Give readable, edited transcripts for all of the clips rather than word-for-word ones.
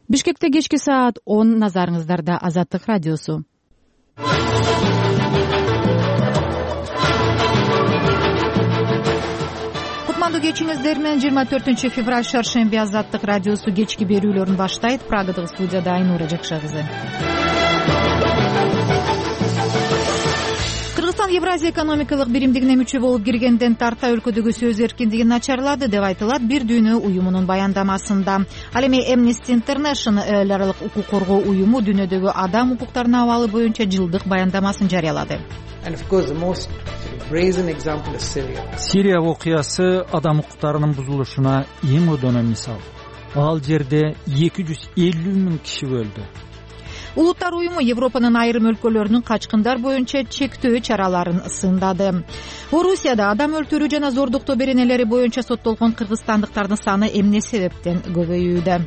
Бишкекте кечки саат 10 назарыңыздарда Азаттык радиосу. Кутмандуу кечиңиздер менен 24 февраль шаршемби Азаттык радиосу кечки берүүлөрүн баштайт. Прагадагы студияда Айнура Жакша кызы. Кыргызстан Евразия экономикалык биримдигине мүчө болуп киргенден тарта өлкөдөгү сөз эркиндиги начарлады деп айтылат Бир дүйнө уюмунун баяндамасында. Ал эми Amnesty International эл аралык укук коргоо уюму дүйнөдөгү адам укуктарынын абалы боюнча жылдык баяндамасын жарыялады. Сирия окуясы адам укуктарынын бузулушуна эң өдөнө мисал. Ал жерде 250 миң киши өлдү. Улуттар уюму Европанын айрым өлкөлөрүнүн качкындар боюнча чектөө чараларын сындады. Орусияда адам өлтүрүү жана зордуктоо беренелери боюнча соттолгон кыргызстандыктардын саны эмне себептен көбөйүүдө.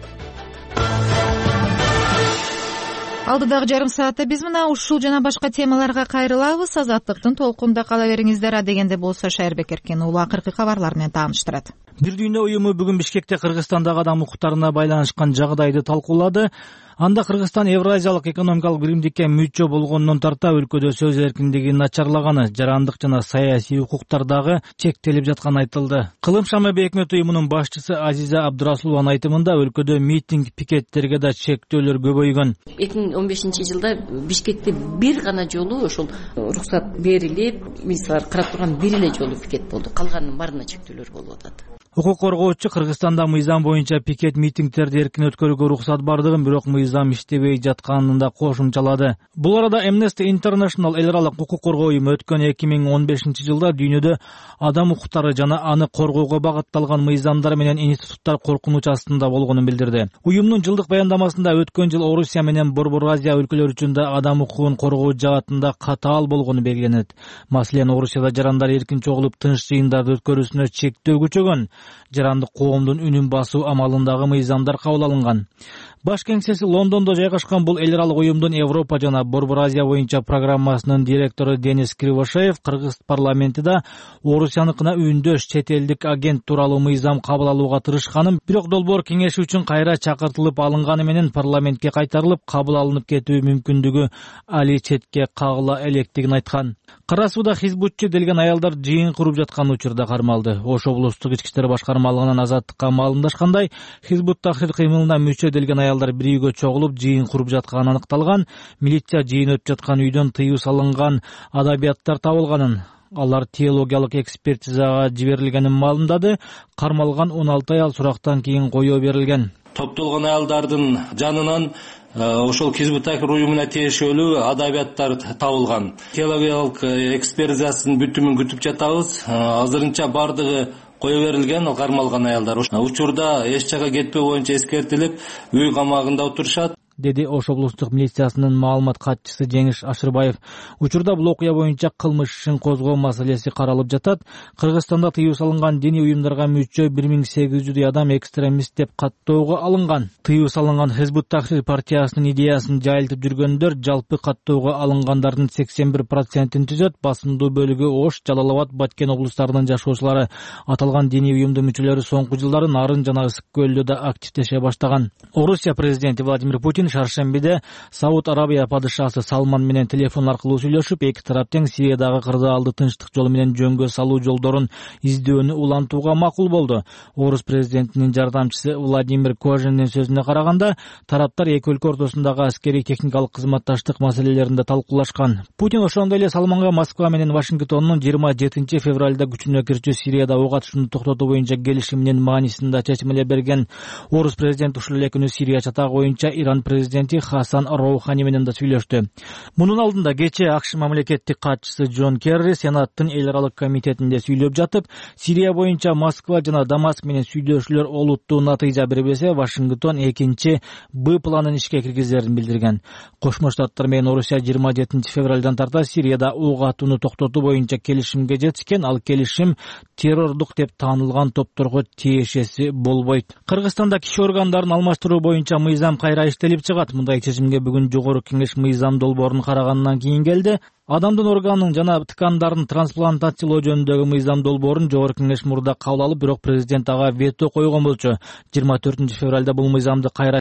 Алдыдагы жарым саатта биз мына ушул жана башка темаларга кайрылабыз. Азаттыктын толкунда кала бериңиздер. Адегенде болсо Шайырбек Эркен уулу акыркы кабарлар менен тааныштырат. Бир дүйнө уюму бүгүн Бишкекте Кыргызстандагы адам укуктарына байланышкан жагдайды талкуулады. Анда Кыргызстан Евразиялык экономикалык биримдикке мүчө болгондон тарта өлкөдө сөз эркиндигинин начарлаганы, жарандык жана саясий укуктардагы чектелип жатканы айтылды. Кылым Шамы Өкмөт уюмунун башчысы Азиза Абдурасулованын айтымында өлкөдө митинг, пикеттерге да чектөөлөр көбөйгөн. 2015-жылда Бишкекте бир гана жолу ошол уруксат берилип, мисалдар карап турган бир эле жолу пикет болду. Калганынын баарына чектөөлөр болуп атат. Укук коргоочу Кыргызстанда мыйзам боюнча пикет митингтерди эркин өткөрүүгө уруксат бардыгын, бирок мыйзам иштебей жатканын да кошумчалады. Бул арада Amnesty International эл аралык укук коргоо уюму өткөн 2015-жылда дүйнөдө адам укуктары жана аны коргоого багытталган мыйзамдар менен институттар коркунуч астында болгонун билдирди. Уюмдун жылдык баяндамасында өткөн жыл Орусия менен Борбор Азия өлкөлөрү үчүн да адам укугун коргоо жаатында катаал болгону белгиленет. Маселен, Орусияда жарандар эркин чогулуп тынч жыйындарды өткөрүүсүнө чектөө күчөгөн, жарандык коомдун үнүн басуу амалындагы мыйзамдар кабыл алынган. Баш кеңсеси Лондондо жайгашкан бул эл аралык уюмдун Европа жана Борбор Азия боюнча программасынын директору Денис Кривошеев Кыргыз парламентида Орусияныкына үндөш чет элдик агент тууралуу мыйзам кабыл алууга тырышканын, бирок долбоор кеңеши үчүн кайра чакыртылып алынганы менен парламентке кайтарылып кабыл алынып кетүү мүмкүндүгү али четке кагыла электигин айткан. Кара сууда хизбутчу делген аялдар жыйын куруп жаткан учурда кармалды. Ош облустук ички иштер башкармалыгынан Азаттыкка маалымдашкандай, Хизбут Тахрир кыймылына мүчө делген аялдар бир үйгө чогулуп жыйын куруп жатканы аныкталган. Милиция жыйын өтүп жаткан үйдөн тыюу салынган адабияттар табылганын, алар теологиялык экспертизага жиберилгенин маалымдады. Кармалган 16 аял сурактан кийин коюу берилген. Топтолгон аялдардын жанынан ошол Хизбут Тахрир уюмуна тиешелүү адабияттар табылган. Теологиялык экспертизасынын бүтүмүн күтүп жатабыз. Азырынча бардыгы кое берилген, ал кармалган аялдар. Учурда эч жака кетпөө боюнча эскертилип, үй камагында отурушат, деди Ош облустук милициясынын маалымат катчысы Жеңиш Ашырбаев. Учурда бул окуя боюнча кылмыш ишин козгоо маселеси каралып жатат. Кыргызстанда тыюу салынган диний уюмдарга мүчө 1800 адам экстремист деп каттоого алынган. Тыюу салынган Хизбут Тахрир партиясынын идеясын жайылтып жүргөндөр жалпы каттоого алынгандардын 81%-ин түзөт. Басымдуу бөлүгү Ош, Жалал-Абад, Баткен облустарынын жашоочулары. Аталган диний уюмдун мүчөлөрү соңку жылдары Нарын жана Ысык көлдө да активдеше баштаган. Орусия президенти Владимир Путин шаршембиде Сауд Арабия падышасы Салман менен телефон аркылуу сүйлөшүп, эки тарап тең Сириядагы кырдаалды тынчтык жолу менен жөнгө салуу жолдорун издөөнү улантууга макул болду. Орус президентинин жардамчысы Владимир Кожиндин сөзүнө караганда, тараптар эки өлкө ортосундагы аскерий техникалык кызматташтык маселелеринде талкуулашкан. Путин ошондой эле Салманга Москва менен Вашингтондун 27 февралда күчүнө кирчү Сирияда ок атышууну токтотуу боюнча келишиминин маанисин да чечимелеп берген. Орус президенти ушул эле күнү Сирия чатагы боюнча Иран президенти Хасан Роухани менен да сүйлөштү. Мунун алдында кечээ АКШ мамлекеттик катчысы Джон Керри Сенаттын эл аралык комитетинде сүйлөп жатып, Сирия боюнча Москва жана Дамаск менен сүйлөшүүлөр олуттуу натыйжа бербесе, Вашингтон экинчи Б планын ишке киргизерин билдирген. Кошмо Штаттар менен Орусия 27 февралдан тарта Сирияда ок атууну токтотуу боюнча келишимге жетишкен. Ал келишим террордук деп таанылган топторго тиешеси болбойт. Кыргызстанда киши органдарын алмаштыруу боюнча мыйзам кайра иштелип чыгат. Мындай чечимге бүгүн Жогорку Кеңеш мыйзам долбоорун карагандан кийин келди. Адамдын органын жана ткандарын трансплантациялоо жөнүндөгү мыйзам долбоорун Жогорку Кеңеш мурда кабыл алып, бирок президент ага вето койгон болчу. 24 февралда бул мыйзамды кайра